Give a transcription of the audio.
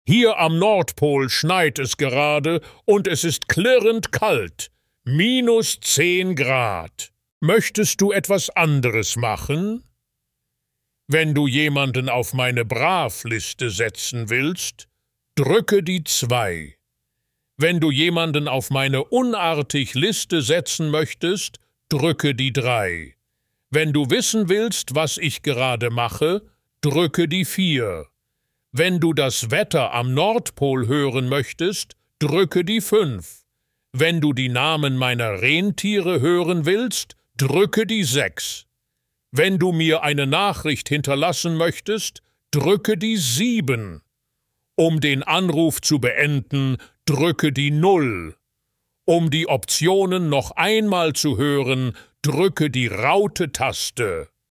Hier am Nordpol schneit es gerade und es ist klirrend kalt. -10 Grad. Möchtest du etwas anderes machen? Wenn du jemanden auf meine Brav-Liste setzen willst, drücke die 2. Wenn du jemanden auf meine Unartig-Liste setzen möchtest, drücke die 3. Wenn du wissen willst, was ich gerade mache, drücke die 4. Wenn du das Wetter am Nordpol hören möchtest, drücke die 5. Wenn du die Namen meiner Rentiere hören willst, drücke die 6. Wenn du mir eine Nachricht hinterlassen möchtest, drücke die 7. Um den Anruf zu beenden, drücke die 0. Um die Optionen noch einmal zu hören, drücke die Raute-Taste.